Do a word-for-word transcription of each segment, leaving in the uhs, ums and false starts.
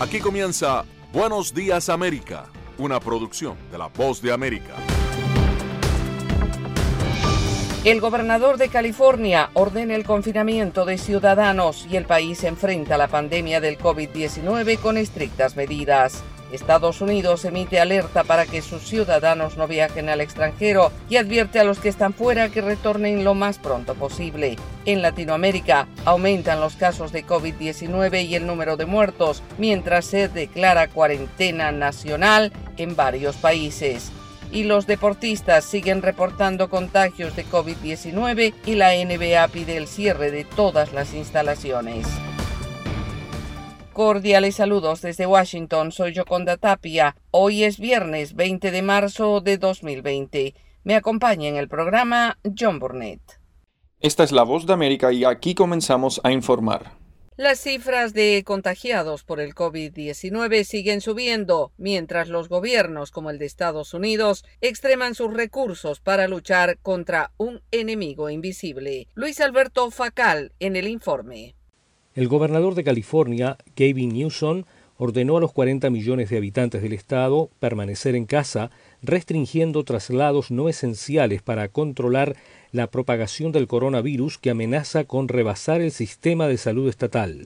Aquí comienza Buenos Días América, una producción de La Voz de América. El gobernador de California ordena el confinamiento de ciudadanos y el país enfrenta la pandemia del COVID diecinueve con estrictas medidas. Estados Unidos emite alerta para que sus ciudadanos no viajen al extranjero y advierte a los que están fuera que retornen lo más pronto posible. En Latinoamérica aumentan los casos de COVID diecinueve y el número de muertos, mientras se declara cuarentena nacional en varios países. Y los deportistas siguen reportando contagios de COVID diecinueve y la N B A pide el cierre de todas las instalaciones. Cordiales saludos desde Washington, soy Yoconda Tapia. Hoy es viernes veinte de marzo de dos mil veinte. Me acompaña en el programa John Burnett. Esta es La Voz de América y aquí comenzamos a informar. Las cifras de contagiados por el COVID diecinueve siguen subiendo, mientras los gobiernos como el de Estados Unidos extreman sus recursos para luchar contra un enemigo invisible. Luis Alberto Facal en el informe. El gobernador de California, Gavin Newsom, ordenó a los cuarenta millones de habitantes del estado permanecer en casa, restringiendo traslados no esenciales para controlar la propagación del coronavirus que amenaza con rebasar el sistema de salud estatal.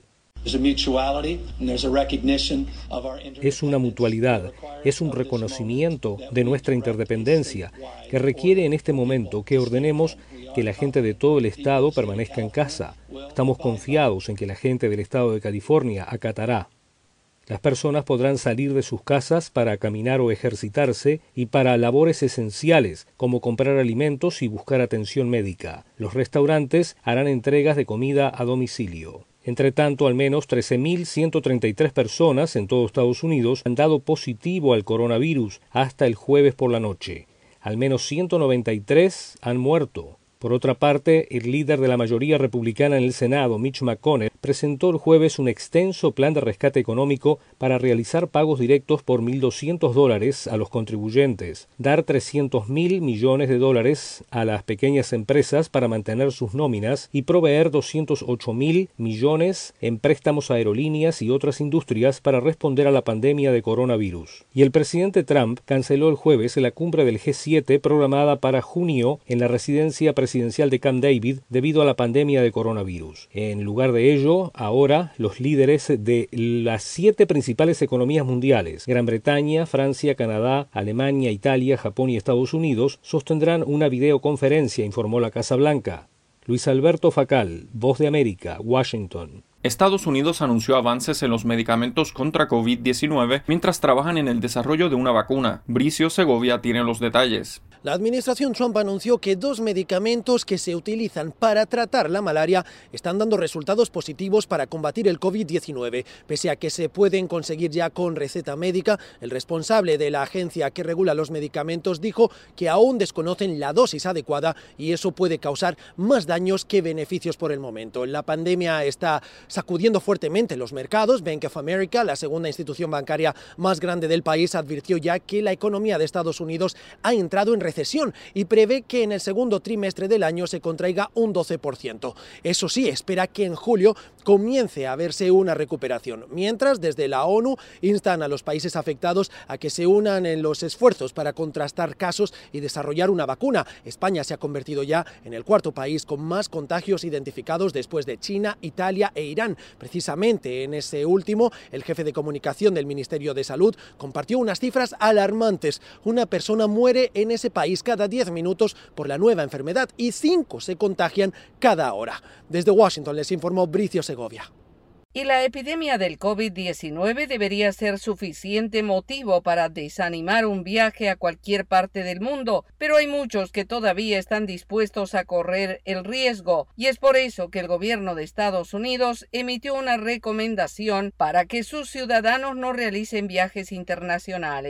Es una mutualidad, es un reconocimiento de nuestra interdependencia que requiere en este momento que ordenemos que la gente de todo el estado permanezca en casa. Estamos confiados en que la gente del estado de California acatará. Las personas podrán salir de sus casas para caminar o ejercitarse y para labores esenciales como comprar alimentos y buscar atención médica. Los restaurantes harán entregas de comida a domicilio. Entre tanto, al menos trece mil ciento treinta y tres personas en todo Estados Unidos han dado positivo al coronavirus hasta el jueves por la noche. Al menos ciento noventa y tres han muerto. Por otra parte, el líder de la mayoría republicana en el Senado, Mitch McConnell, presentó el jueves un extenso plan de rescate económico para realizar pagos directos por mil doscientos dólares a los contribuyentes, dar trescientos mil millones de dólares a las pequeñas empresas para mantener sus nóminas y proveer doscientos ocho mil millones en préstamos a aerolíneas y otras industrias para responder a la pandemia de coronavirus. Y el presidente Trump canceló el jueves la cumbre del G siete programada para junio en la residencia presidencial presidencial de Camp David debido a la pandemia de coronavirus. En lugar de ello, ahora los líderes de las siete principales economías mundiales, Gran Bretaña, Francia, Canadá, Alemania, Italia, Japón y Estados Unidos, sostendrán una videoconferencia, informó la Casa Blanca. Luis Alberto Facal, Voz de América, Washington. Estados Unidos anunció avances en los medicamentos contra COVID diecinueve mientras trabajan en el desarrollo de una vacuna. Bricio Segovia tiene los detalles. La administración Trump anunció que dos medicamentos que se utilizan para tratar la malaria están dando resultados positivos para combatir el COVID diecinueve. Pese a que se pueden conseguir ya con receta médica, el responsable de la agencia que regula los medicamentos dijo que aún desconocen la dosis adecuada y eso puede causar más daños que beneficios por el momento. La pandemia está sacudiendo fuertemente los mercados. Bank of America, la segunda institución bancaria más grande del país, advirtió ya que la economía de Estados Unidos ha entrado en recesión y prevé que en el segundo trimestre del año se contraiga un doce por ciento. Eso sí, espera que en julio comience a verse una recuperación. Mientras, desde la ONU instan a los países afectados a que se unan en los esfuerzos para contrastar casos y desarrollar una vacuna. España se ha convertido ya en el cuarto país con más contagios identificados después de China, Italia e Irán. Precisamente en ese último, el jefe de comunicación del Ministerio de Salud compartió unas cifras alarmantes. Una persona muere en ese país cada diez minutos por la nueva enfermedad y cinco se contagian cada hora. Desde Washington les informó Bricio Segovia. Y la epidemia del COVID diecinueve debería ser suficiente motivo para desanimar un viaje a cualquier parte del mundo, pero hay muchos que todavía están dispuestos a correr el riesgo, y es por eso que el gobierno de Estados Unidos emitió una recomendación para que sus ciudadanos no realicen viajes internacionales.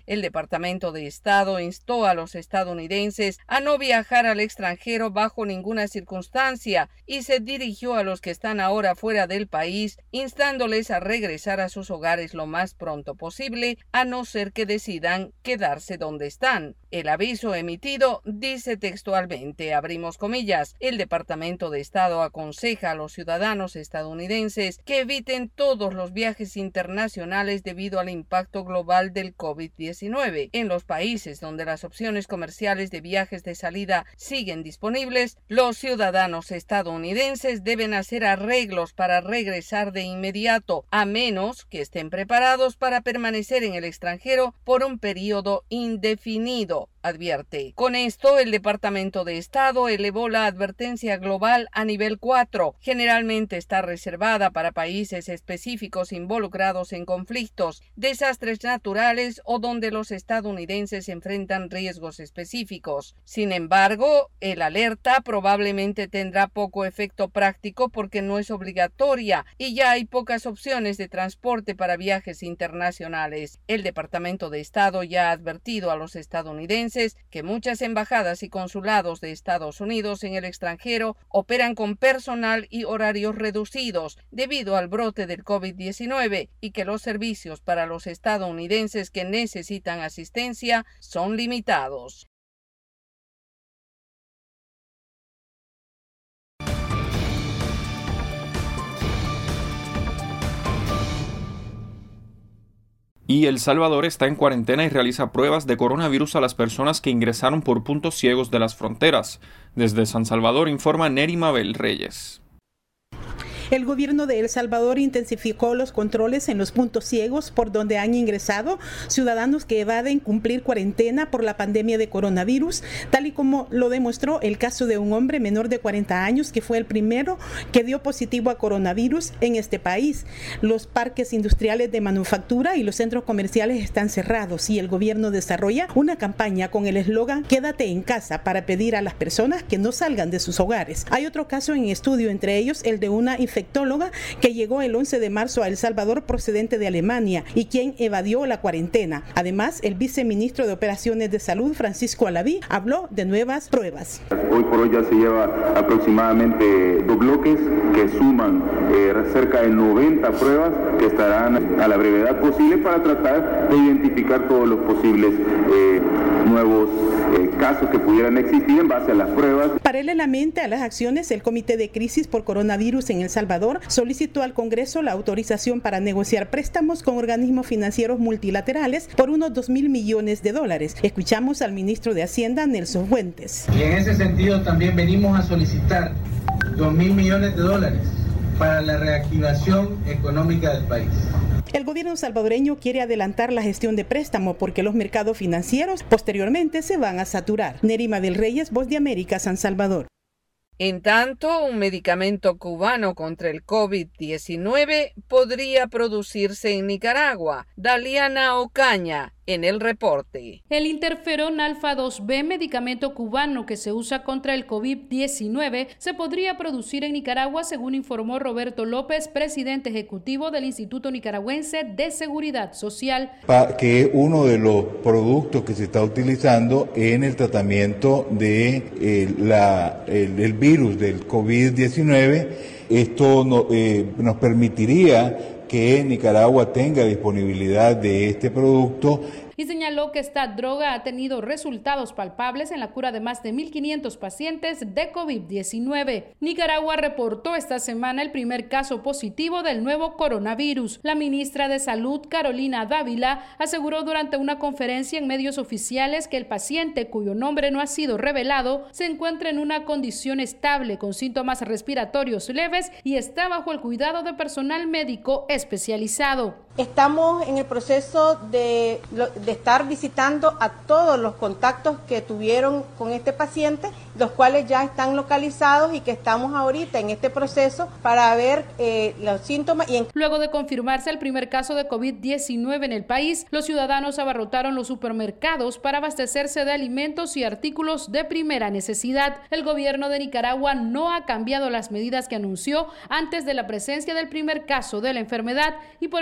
El Departamento de Estado instó a los estadounidenses a no viajar al extranjero bajo ninguna circunstancia y se dirigió a los que están ahora fuera del país, instándoles a regresar a sus hogares lo más pronto posible, a no ser que decidan quedarse donde están. El aviso emitido dice textualmente, abrimos comillas, el Departamento de Estado aconseja a los ciudadanos estadounidenses que eviten todos los viajes internacionales debido al impacto global del COVID diecinueve. En los países donde las opciones comerciales de viajes de salida siguen disponibles, los ciudadanos estadounidenses deben hacer arreglos para regresar de inmediato, a menos que estén preparados para permanecer en el extranjero por un periodo indefinido, advierte. Con esto, el Departamento de Estado elevó la advertencia global a nivel cuatro. Generalmente está reservada para países específicos involucrados en conflictos, desastres naturales o donde los estadounidenses enfrentan riesgos específicos. Sin embargo, el alerta probablemente tendrá poco efecto práctico porque no es obligatoria y ya hay pocas opciones de transporte para viajes internacionales. El Departamento de Estado ya ha advertido a los estadounidenses que muchas embajadas y consulados de Estados Unidos en el extranjero operan con personal y horarios reducidos debido al brote del COVID diecinueve y que los servicios para los estadounidenses que necesitan asistencia son limitados. Y El Salvador está en cuarentena y realiza pruebas de coronavirus a las personas que ingresaron por puntos ciegos de las fronteras. Desde San Salvador informa Neri Mabel Reyes. El gobierno de El Salvador intensificó los controles en los puntos ciegos por donde han ingresado ciudadanos que evaden cumplir cuarentena por la pandemia de coronavirus, tal y como lo demostró el caso de un hombre menor de cuarenta años que fue el primero que dio positivo a coronavirus en este país. Los parques industriales de manufactura y los centros comerciales están cerrados y el gobierno desarrolla una campaña con el eslogan "Quédate en casa" para pedir a las personas que no salgan de sus hogares. Hay otro caso en estudio, entre ellos el de una infección infectóloga que llegó el once de marzo a El Salvador procedente de Alemania y quien evadió la cuarentena. Además, el viceministro de Operaciones de Salud, Francisco Alaví, habló de nuevas pruebas. Hoy por hoy ya se lleva aproximadamente dos bloques que suman eh, cerca de noventa pruebas que estarán a la brevedad posible para tratar de identificar todos los posibles eh, nuevos eh, casos que pudieran existir en base a las pruebas. Paralelamente a las acciones, el Comité de Crisis por Coronavirus en El Salvador solicitó al Congreso la autorización para negociar préstamos con organismos financieros multilaterales por unos dos mil millones de dólares. Escuchamos al ministro de Hacienda, Nelson Fuentes. Y en ese sentido también venimos a solicitar dos mil millones de dólares para la reactivación económica del país. El gobierno salvadoreño quiere adelantar la gestión de préstamo porque los mercados financieros posteriormente se van a saturar. Neri Mabel Reyes, Voz de América, San Salvador. En tanto, un medicamento cubano contra el COVID diecinueve podría producirse en Nicaragua. Daliana Ocaña, en el reporte. El interferón alfa dos B, medicamento cubano que se usa contra el COVID diecinueve, se podría producir en Nicaragua, según informó Roberto López, presidente ejecutivo del Instituto Nicaragüense de Seguridad Social. Que es uno de los productos que se está utilizando en el tratamiento de eh, la, el, el virus del COVID diecinueve. Esto no, eh, nos permitiría que Nicaragua tenga disponibilidad de este producto. Y señaló que esta droga ha tenido resultados palpables en la cura de más de mil quinientos pacientes de COVID diecinueve. Nicaragua reportó esta semana el primer caso positivo del nuevo coronavirus. La ministra de Salud, Carolina Dávila, aseguró durante una conferencia en medios oficiales que el paciente, cuyo nombre no ha sido revelado, se encuentra en una condición estable con síntomas respiratorios leves y está bajo el cuidado de personal médico especializado. Estamos en el proceso de, de estar visitando a todos los contactos que tuvieron con este paciente, los cuales ya están localizados y que estamos ahorita en este proceso para ver eh, los síntomas. Y en... Luego de confirmarse el primer caso de COVID diecinueve en el país, los ciudadanos abarrotaron los supermercados para abastecerse de alimentos y artículos de primera necesidad. El gobierno de Nicaragua no ha cambiado las medidas que anunció antes de la presencia del primer caso de la enfermedad y por el momento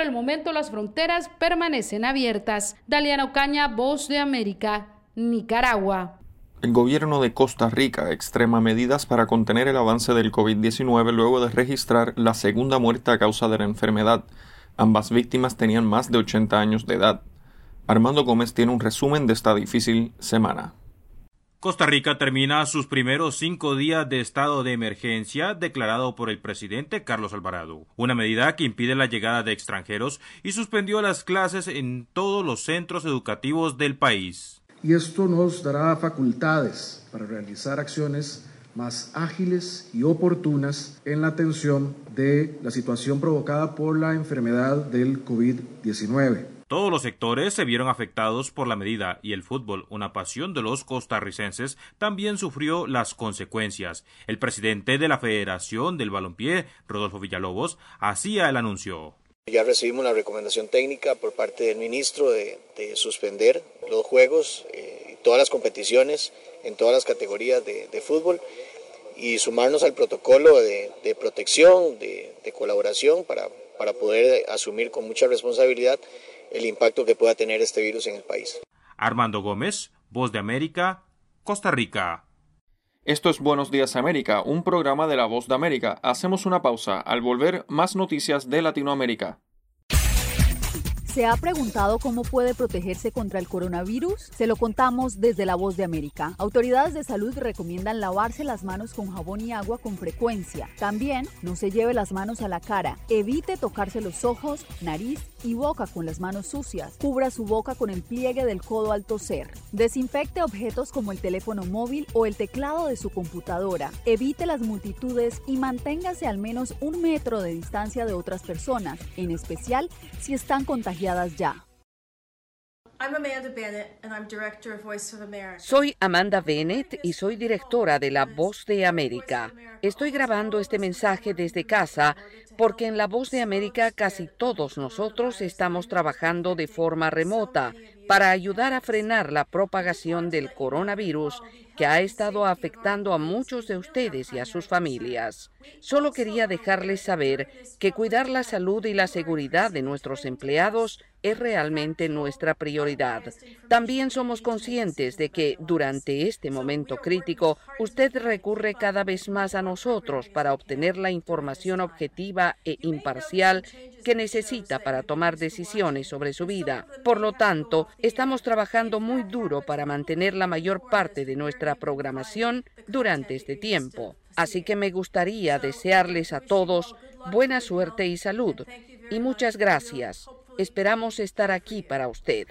momento las fronteras permanecen abiertas. Daliana Ocaña, Voz de América, Nicaragua. El gobierno de Costa Rica extrema medidas para contener el avance del COVID diecinueve luego de registrar la segunda muerte a causa de la enfermedad. Ambas víctimas tenían más de ochenta años de edad. Armando Gómez tiene un resumen de esta difícil semana. Costa Rica termina sus primeros cinco días de estado de emergencia declarado por el presidente Carlos Alvarado, una medida que impide la llegada de extranjeros y suspendió las clases en todos los centros educativos del país. Y esto nos dará facultades para realizar acciones más ágiles y oportunas en la atención de la situación provocada por la enfermedad del COVID diecinueve. Todos los sectores se vieron afectados por la medida y el fútbol, una pasión de los costarricenses, también sufrió las consecuencias. El presidente de la Federación del Balompié, Rodolfo Villalobos, hacía el anuncio. Ya recibimos la recomendación técnica por parte del ministro de, de suspender los juegos y eh, todas las competiciones en todas las categorías de, de fútbol y sumarnos al protocolo de, de protección, de, de colaboración para, para poder asumir con mucha responsabilidad el impacto que pueda tener este virus en el país. Armando Gómez, Voz de América, Costa Rica. Esto es Buenos Días América, un programa de la Voz de América. Hacemos una pausa. Al volver, más noticias de Latinoamérica. ¿Se ha preguntado cómo puede protegerse contra el coronavirus? Se lo contamos desde La Voz de América. Autoridades de salud recomiendan lavarse las manos con jabón y agua con frecuencia. También no se lleve las manos a la cara. Evite tocarse los ojos, nariz y boca con las manos sucias. Cubra su boca con el pliegue del codo al toser. Desinfecte objetos como el teléfono móvil o el teclado de su computadora. Evite las multitudes y manténgase al menos un metro de distancia de otras personas, en especial si están contagiadas ya. Soy Amanda Bennett y soy directora de La Voz de América. Estoy grabando este mensaje desde casa porque en La Voz de América casi todos nosotros estamos trabajando de forma remota para ayudar a frenar la propagación del coronavirus que ha estado afectando a muchos de ustedes y a sus familias. Solo quería dejarles saber que cuidar la salud y la seguridad de nuestros empleados es realmente nuestra prioridad. También somos conscientes de que durante este momento crítico, usted recurre cada vez más a nosotros para obtener la información objetiva e imparcial que necesita para tomar decisiones sobre su vida. Por lo tanto, estamos trabajando muy duro para mantener la mayor parte de nuestra programación durante este tiempo. Así que me gustaría desearles a todos buena suerte y salud. Y muchas gracias. Esperamos estar aquí para usted.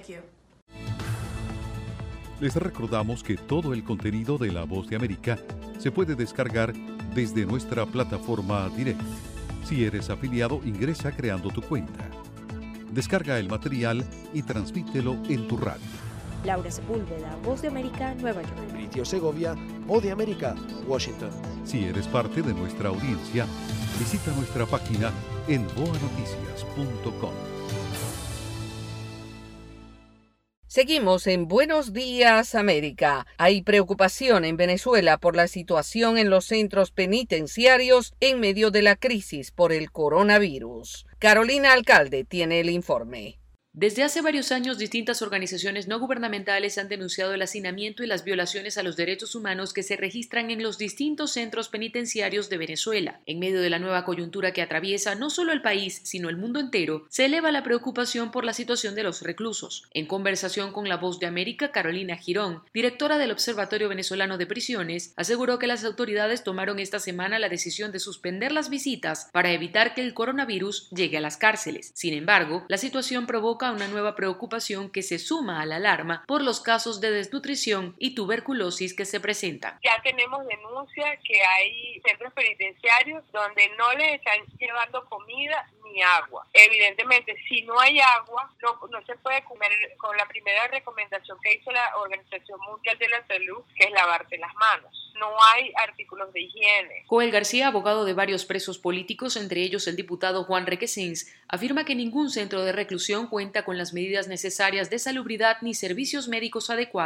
Les recordamos que todo el contenido de La Voz de América se puede descargar desde nuestra plataforma Direct. Si eres afiliado, ingresa creando tu cuenta. Descarga el material y transmítelo en tu radio. Laura Sepúlveda, Voz de América, Nueva York. Britio Segovia, Voz de América, Washington. Si eres parte de nuestra audiencia, visita nuestra página en boa noticias punto com. Seguimos en Buenos Días América. Hay preocupación en Venezuela por la situación en los centros penitenciarios en medio de la crisis por el coronavirus. Carolina Alcalde tiene el informe. Desde hace varios años, distintas organizaciones no gubernamentales han denunciado el hacinamiento y las violaciones a los derechos humanos que se registran en los distintos centros penitenciarios de Venezuela. En medio de la nueva coyuntura que atraviesa no solo el país, sino el mundo entero, se eleva la preocupación por la situación de los reclusos. En conversación con La Voz de América, Carolina Girón, directora del Observatorio Venezolano de Prisiones, aseguró que las autoridades tomaron esta semana la decisión de suspender las visitas para evitar que el coronavirus llegue a las cárceles. Sin embargo, la situación provoca una nueva preocupación que se suma a la alarma por los casos de desnutrición y tuberculosis que se presentan. Ya tenemos denuncias que hay centros penitenciarios donde no les están llevando comida ni agua. Evidentemente, si no hay agua, no, no se puede comer con la primera recomendación que hizo la Organización Mundial de la Salud, que es lavarte las manos. No hay artículos de higiene. Joel García, abogado de varios presos políticos, entre ellos el diputado Juan Requesens, afirma que ningún centro de reclusión cuenta con las medidas necesarias de salubridad ni servicios médicos adecuados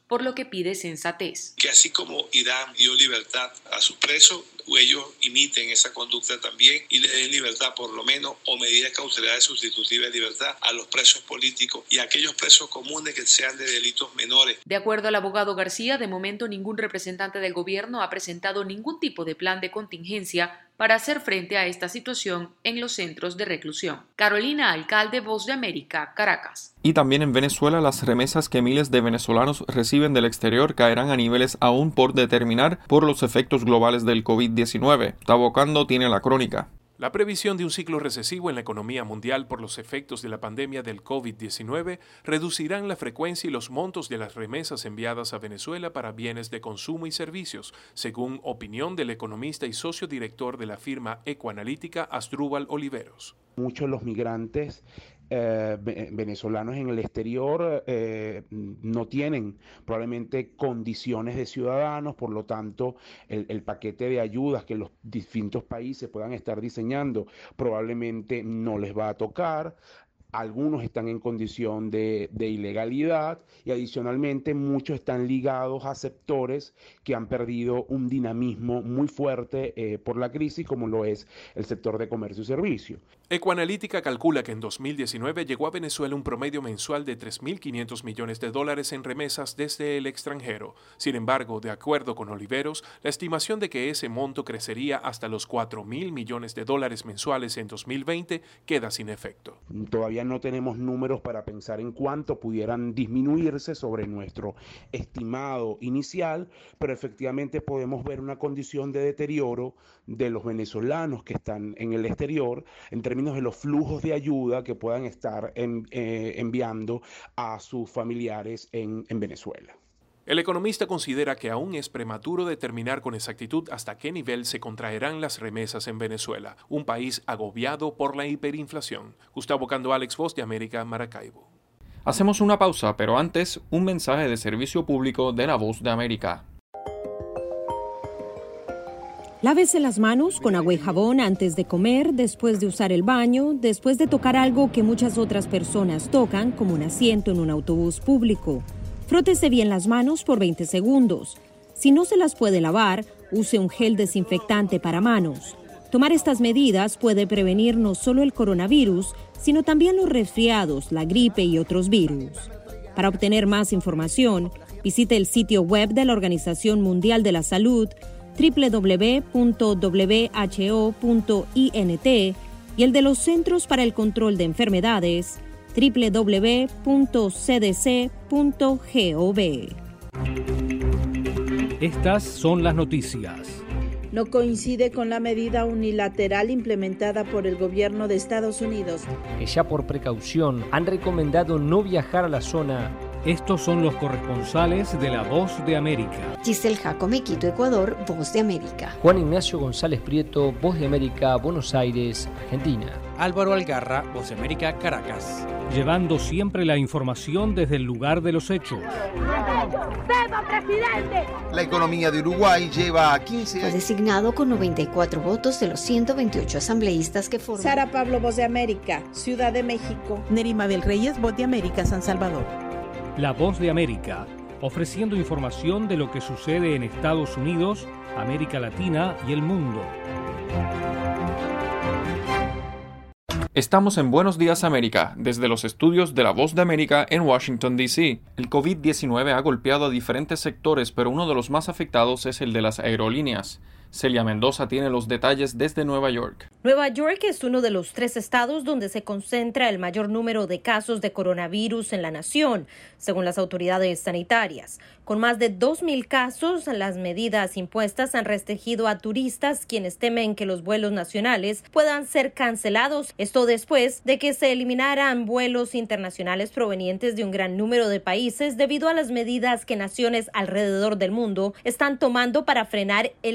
por lo que pide sensatez. Que así como Irán dio libertad a sus presos, ellos imiten esa conducta también y le den libertad por lo menos o medidas cautelares sustitutivas de libertad a los presos políticos y a aquellos presos comunes que sean de delitos menores. De acuerdo al abogado García, de momento ningún representante del gobierno ha presentado ningún tipo de plan de contingencia para hacer frente a esta situación en los centros de reclusión. Carolina Alcalde, Voz de América, Caracas. Y también en Venezuela, las remesas que miles de venezolanos reciben del exterior caerán a niveles aún por determinar por los efectos globales del COVID diecinueve. Tabocando tiene la crónica. La previsión de un ciclo recesivo en la economía mundial por los efectos de la pandemia del COVID diecinueve reducirán la frecuencia y los montos de las remesas enviadas a Venezuela para bienes de consumo y servicios, según opinión del economista y socio director de la firma ecoanalítica Asdrúbal Oliveros. Muchos de los migrantes Eh, venezolanos en el exterior eh, no tienen probablemente condiciones de ciudadanos, por lo tanto el, el paquete de ayudas que los distintos países puedan estar diseñando probablemente no les va a tocar. Algunos están en condición de, de ilegalidad y adicionalmente muchos están ligados a sectores que han perdido un dinamismo muy fuerte eh, por la crisis, como lo es el sector de comercio y servicio. Ecoanalítica calcula que en dos mil diecinueve llegó a Venezuela un promedio mensual de tres mil quinientos millones de dólares en remesas desde el extranjero. Sin embargo, de acuerdo con Oliveros, la estimación de que ese monto crecería hasta los cuatro mil millones de dólares mensuales en dos mil veinte queda sin efecto. Todavía no tenemos números para pensar en cuánto pudieran disminuirse sobre nuestro estimado inicial, pero efectivamente podemos ver una condición de deterioro de los venezolanos que están en el exterior en términos de los flujos de ayuda que puedan estar en, eh, enviando a sus familiares en, en Venezuela. El economista considera que aún es prematuro determinar con exactitud hasta qué nivel se contraerán las remesas en Venezuela, un país agobiado por la hiperinflación. Gustavo Cando, Alex, Voz de América, Maracaibo. Hacemos una pausa, pero antes, un mensaje de servicio público de la Voz de América. Lávese las manos con agua y jabón antes de comer, después de usar el baño, después de tocar algo que muchas otras personas tocan, como un asiento en un autobús público. Frótese bien las manos por veinte segundos. Si no se las puede lavar, use un gel desinfectante para manos. Tomar estas medidas puede prevenir no solo el coronavirus, sino también los resfriados, la gripe y otros virus. Para obtener más información, visite el sitio web de la Organización Mundial de la Salud, doble u doble u doble u punto w h o punto i n t, y el de los Centros para el Control de Enfermedades, doble u doble u doble u punto c d c punto gov. Estas son las noticias. No coincide con la medida unilateral implementada por el gobierno de Estados Unidos, que ya por precaución han recomendado no viajar a la zona. Estos son los corresponsales de La Voz de América. Giselle Jacome, Quito, Ecuador, Voz de América. Juan Ignacio González Prieto, Voz de América, Buenos Aires, Argentina. Álvaro Algarra, Voz de América, Caracas. Llevando siempre la información desde el lugar de los hechos. ¡Viva, presidente! La economía de Uruguay lleva a quince años. Fue designado con noventa y cuatro votos de los ciento veintiocho asambleístas que forman. Sara Pablo, Voz de América, Ciudad de México. Nerima Bel Reyes, Voz de América, San Salvador. La Voz de América, ofreciendo información de lo que sucede en Estados Unidos, América Latina y el mundo. Estamos en Buenos Días América, desde los estudios de La Voz de América en Washington, D C El COVID diecinueve ha golpeado a diferentes sectores, pero uno de los más afectados es el de las aerolíneas. Celia Mendoza tiene los detalles desde Nueva York. Nueva York es uno de los tres estados donde se concentra el mayor número de casos de coronavirus en la nación, según las autoridades sanitarias. Con más de dos mil casos, las medidas impuestas han restringido a turistas, quienes temen que los vuelos nacionales puedan ser cancelados. Esto después de que se eliminaran vuelos internacionales provenientes de un gran número de países debido a las medidas que naciones alrededor del mundo están tomando para frenar el coronavirus.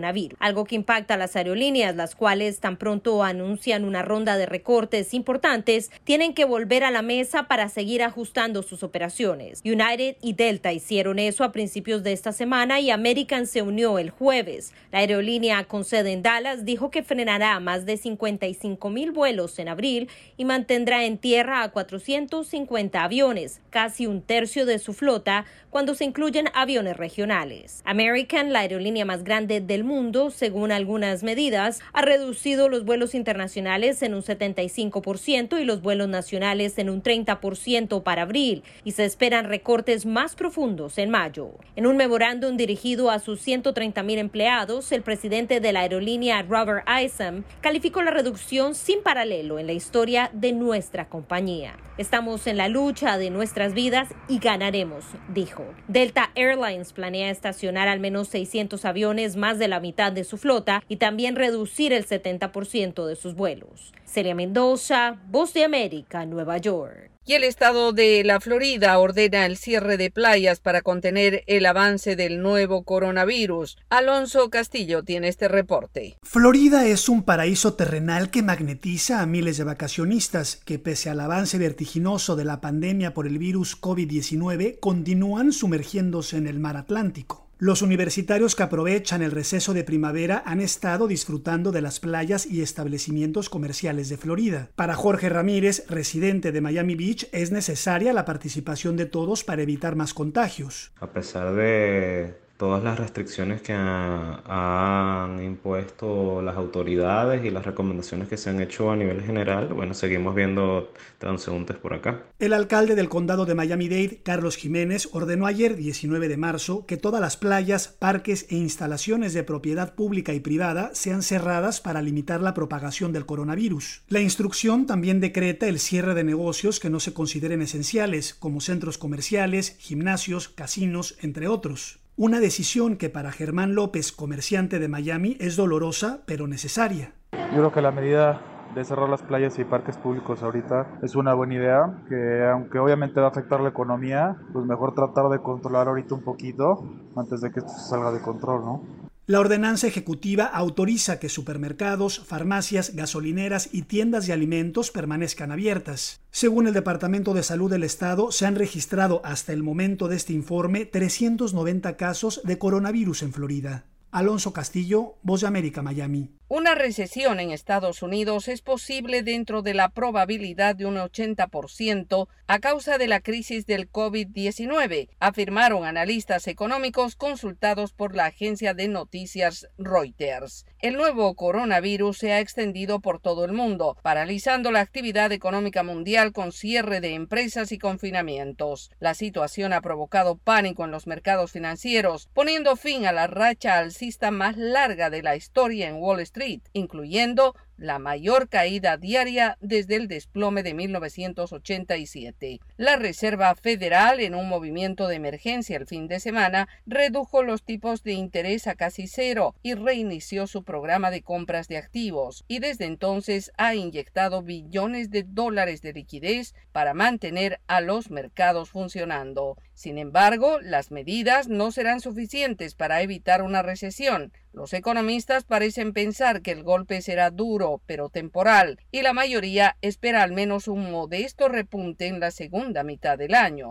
coronavirus, algo que impacta a las aerolíneas, las cuales tan pronto anuncian una ronda de recortes importantes, tienen que volver a la mesa para seguir ajustando sus operaciones. United y Delta hicieron eso a principios de esta semana y American se unió el jueves. La aerolínea con sede en Dallas dijo que frenará más de cincuenta y cinco mil vuelos en abril y mantendrá en tierra a cuatrocientos cincuenta aviones, casi un tercio de su flota cuando se incluyen aviones regionales. American, la aerolínea más grande del mundo, según algunas medidas, ha reducido los vuelos internacionales en un setenta y cinco por ciento y los vuelos nacionales en un treinta por ciento para abril, y se esperan recortes más profundos en mayo. En un memorándum dirigido a sus ciento treinta mil empleados, el presidente de la aerolínea, Robert Isom, calificó la reducción sin paralelo en la historia de nuestra compañía. Estamos en la lucha de nuestras vidas y ganaremos, dijo. Delta Airlines planea estacionar al menos seiscientos aviones, más de la mitad de su flota, y también reducir el setenta por ciento de sus vuelos. Celia Mendoza, Voz de América, Nueva York. Y el estado de la Florida ordena el cierre de playas para contener el avance del nuevo coronavirus. Alonso Castillo tiene este reporte. Florida es un paraíso terrenal que magnetiza a miles de vacacionistas que, pese al avance vertiginoso de la pandemia por el virus COVID diecinueve, continúan sumergiéndose en el mar Atlántico. Los universitarios que aprovechan el receso de primavera han estado disfrutando de las playas y establecimientos comerciales de Florida. Para Jorge Ramírez, residente de Miami Beach, es necesaria la participación de todos para evitar más contagios. A pesar de todas las restricciones que ha, han impuesto las autoridades y las recomendaciones que se han hecho a nivel general, bueno, seguimos viendo transeúntes por acá. El alcalde del condado de Miami-Dade, Carlos Jiménez, ordenó ayer, diecinueve de marzo, que todas las playas, parques e instalaciones de propiedad pública y privada sean cerradas para limitar la propagación del coronavirus. La instrucción también decreta el cierre de negocios que no se consideren esenciales, como centros comerciales, gimnasios, casinos, entre otros. Una decisión que para Germán López, comerciante de Miami, es dolorosa pero necesaria. Yo creo que la medida de cerrar las playas y parques públicos ahorita es una buena idea, que aunque obviamente va a afectar la economía, pues mejor tratar de controlar ahorita un poquito antes de que esto salga de control, ¿no? La ordenanza ejecutiva autoriza que supermercados, farmacias, gasolineras y tiendas de alimentos permanezcan abiertas. Según el Departamento de Salud del Estado, se han registrado hasta el momento de este informe trescientos noventa casos de coronavirus en Florida. Alonso Castillo, Voz de América, Miami. Una recesión en Estados Unidos es posible dentro de la probabilidad de un ochenta por ciento a causa de la crisis del COVID diecinueve, afirmaron analistas económicos consultados por la agencia de noticias Reuters. El nuevo coronavirus se ha extendido por todo el mundo, paralizando la actividad económica mundial con cierre de empresas y confinamientos. La situación ha provocado pánico en los mercados financieros, poniendo fin a la racha alcista más larga de la historia en Wall Street, incluyendo la mayor caída diaria desde el desplome de mil novecientos ochenta y siete. La Reserva Federal, en un movimiento de emergencia el fin de semana, redujo los tipos de interés a casi cero y reinició su programa de compras de activos, y desde entonces ha inyectado billones de dólares de liquidez para mantener a los mercados funcionando. Sin embargo, las medidas no serán suficientes para evitar una recesión. Los economistas parecen pensar que el golpe será duro, pero temporal, y la mayoría espera al menos un modesto repunte en la segunda mitad del año.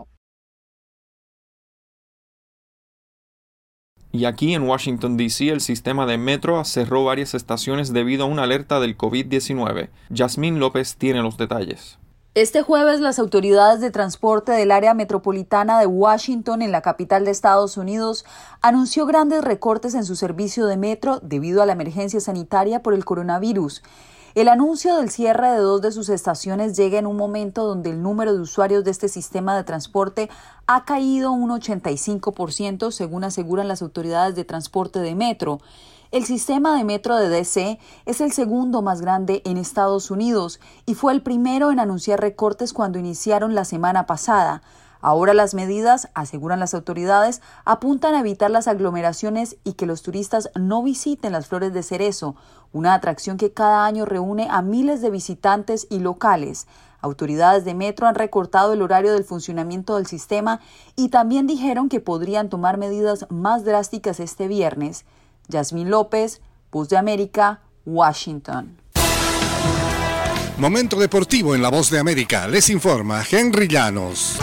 Y aquí en Washington, D C, el sistema de metro cerró varias estaciones debido a una alerta del COVID diecinueve. Yasmín López tiene los detalles. Este jueves, las autoridades de transporte del área metropolitana de Washington, en la capital de Estados Unidos, anunció grandes recortes en su servicio de metro debido a la emergencia sanitaria por el coronavirus. El anuncio del cierre de dos de sus estaciones llega en un momento donde el número de usuarios de este sistema de transporte ha caído un ochenta y cinco por ciento, según aseguran las autoridades de transporte de metro. El sistema de metro de D C es el segundo más grande en Estados Unidos y fue el primero en anunciar recortes cuando iniciaron la semana pasada. Ahora las medidas, aseguran las autoridades, apuntan a evitar las aglomeraciones y que los turistas no visiten las Flores de Cerezo, una atracción que cada año reúne a miles de visitantes y locales. Autoridades de metro han recortado el horario del funcionamiento del sistema y también dijeron que podrían tomar medidas más drásticas este viernes. Yasmín López, Voz de América, Washington. Momento deportivo en La Voz de América. Les informa Henry Llanos.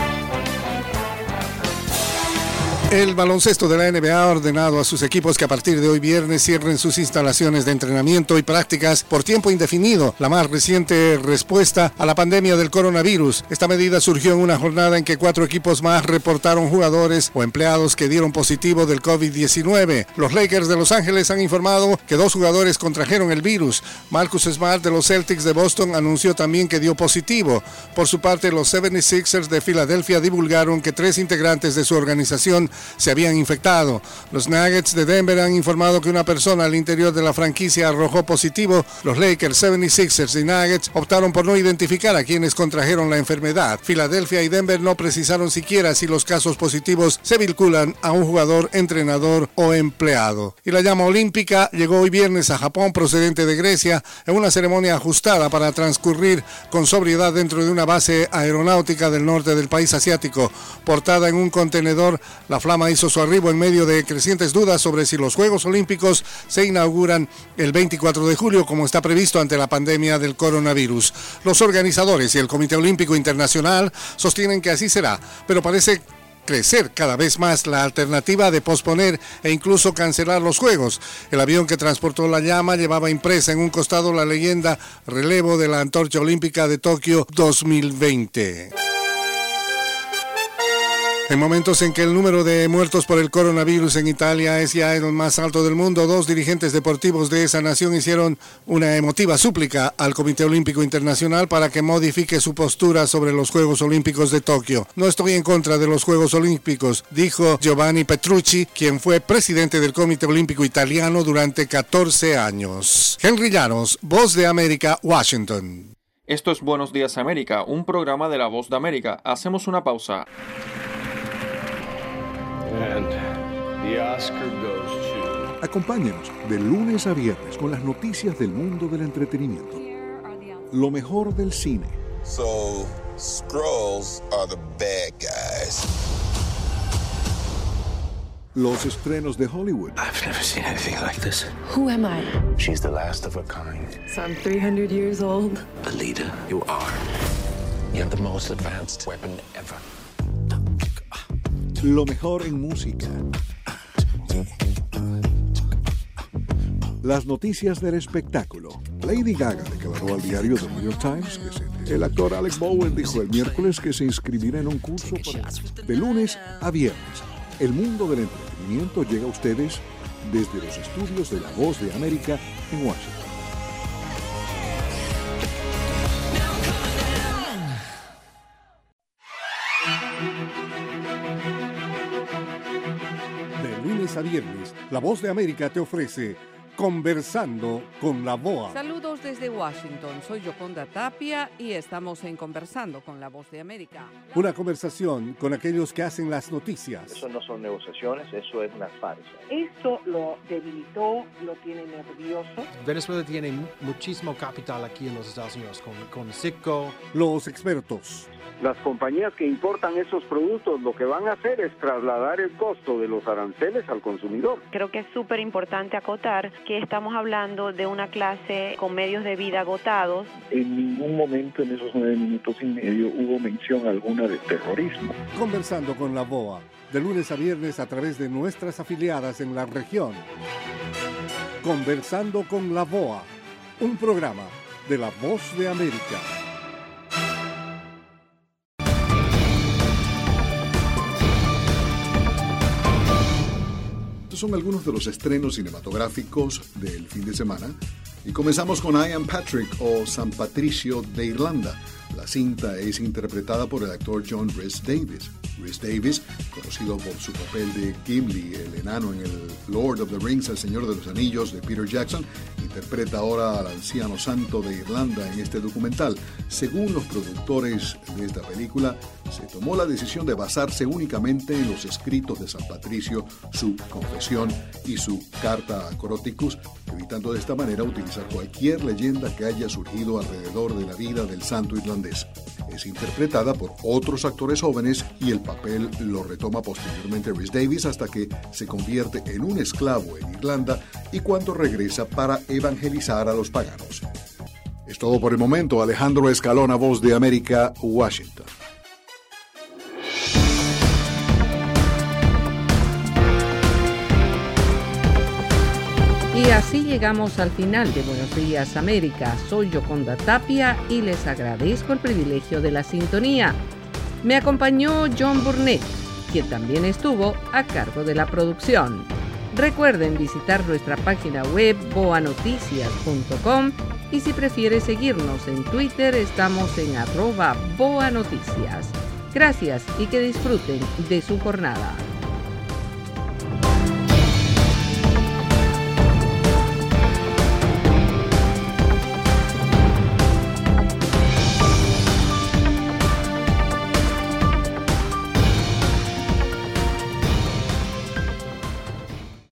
El baloncesto de la N B A ha ordenado a sus equipos que a partir de hoy viernes cierren sus instalaciones de entrenamiento y prácticas por tiempo indefinido, la más reciente respuesta a la pandemia del coronavirus. Esta medida surgió en una jornada en que cuatro equipos más reportaron jugadores o empleados que dieron positivo del COVID diecinueve. Los Lakers de Los Ángeles han informado que dos jugadores contrajeron el virus. Marcus Smart de los Celtics de Boston anunció también que dio positivo. Por su parte, los setenta y seis ers de Filadelfia divulgaron que tres integrantes de su organización se habían infectado. Los Nuggets de Denver han informado que una persona al interior de la franquicia arrojó positivo. Los Lakers, setenta y seis ers y Nuggets optaron por no identificar a quienes contrajeron la enfermedad. Filadelfia y Denver no precisaron siquiera si los casos positivos se vinculan a un jugador, entrenador o empleado. Y la llama olímpica llegó hoy viernes a Japón procedente de Grecia en una ceremonia ajustada para transcurrir con sobriedad dentro de una base aeronáutica del norte del país asiático. Portada en un contenedor, la flama hizo su arribo en medio de crecientes dudas sobre si los Juegos Olímpicos se inauguran el veinticuatro de julio como está previsto ante la pandemia del coronavirus. Los organizadores y el Comité Olímpico Internacional sostienen que así será, pero parece crecer cada vez más la alternativa de posponer e incluso cancelar los Juegos. El avión que transportó la llama llevaba impresa en un costado la leyenda "Relevo de la Antorcha Olímpica de Tokio dos mil veinte". En momentos en que el número de muertos por el coronavirus en Italia es ya el más alto del mundo, dos dirigentes deportivos de esa nación hicieron una emotiva súplica al Comité Olímpico Internacional para que modifique su postura sobre los Juegos Olímpicos de Tokio. No estoy en contra de los Juegos Olímpicos, dijo Giovanni Petrucci, quien fue presidente del Comité Olímpico Italiano durante catorce años. Henry Llanos, Voz de América, Washington. Esto es Buenos Días América, un programa de La Voz de América. Hacemos una pausa. And the Oscar goes to... Acompáñenos de lunes a viernes con las noticias del mundo del entretenimiento. Lo mejor del cine. So, Skrulls are the bad guys. Los estrenos de Hollywood. I've never seen anything like this. Who am I? She's the last of her kind. So I'm three hundred years old. Alita, you are. You have the most advanced weapon ever. Lo mejor en música. Las noticias del espectáculo. Lady Gaga declaró al diario The New York Times que se... El actor Alec Bowen dijo el miércoles que se inscribirá en un curso para... De lunes a viernes, el mundo del entretenimiento llega a ustedes desde los estudios de La Voz de América en Washington. A viernes, La Voz de América te ofrece Conversando con la V O A. Saludos desde Washington, soy Yoconda Tapia y estamos en Conversando con la Voz de América. Una conversación con aquellos que hacen las noticias. Eso no son negociaciones, eso es una farsa. Esto lo debilitó, lo tiene nervioso. Venezuela tiene muchísimo capital aquí en los Estados Unidos, con, con Citgo. Los expertos. Las compañías que importan esos productos lo que van a hacer es trasladar el costo de los aranceles al consumidor. Creo que es súper importante acotar que estamos hablando de una clase con medios de vida agotados. En ningún momento en esos nueve minutos y medio hubo mención alguna de terrorismo. Conversando con la V O A, de lunes a viernes a través de nuestras afiliadas en la región. Conversando con la V O A, un programa de La Voz de América. Son algunos de los estrenos cinematográficos del fin de semana y comenzamos con I Am Patrick o San Patricio de Irlanda. La cinta es interpretada por el actor John Rhys Davies. Rhys Davies, conocido por su papel de Gimli, el enano en el Lord of the Rings, El Señor de los Anillos de Peter Jackson, interpreta ahora al anciano santo de Irlanda en este documental. Según los productores de esta película, se tomó la decisión de basarse únicamente en los escritos de San Patricio, su confesión y su carta a Coroticus, evitando de esta manera utilizar cualquier leyenda que haya surgido alrededor de la vida del santo irlandés. es interpretada por otros actores jóvenes y el papel lo retoma posteriormente Rhys Davies hasta que se convierte en un esclavo en Irlanda y cuando regresa para evangelizar a los paganos. Es todo por el momento. Alejandro Escalona, Voz de América, Washington. Y así llegamos al final de Buenos Días América. Soy Yoconda Tapia y les agradezco el privilegio de la sintonía. Me acompañó John Burnett, quien también estuvo a cargo de la producción. Recuerden visitar nuestra página web boa noticias punto com y si prefiere seguirnos en Twitter estamos en arroba boanoticias. Gracias y que disfruten de su jornada.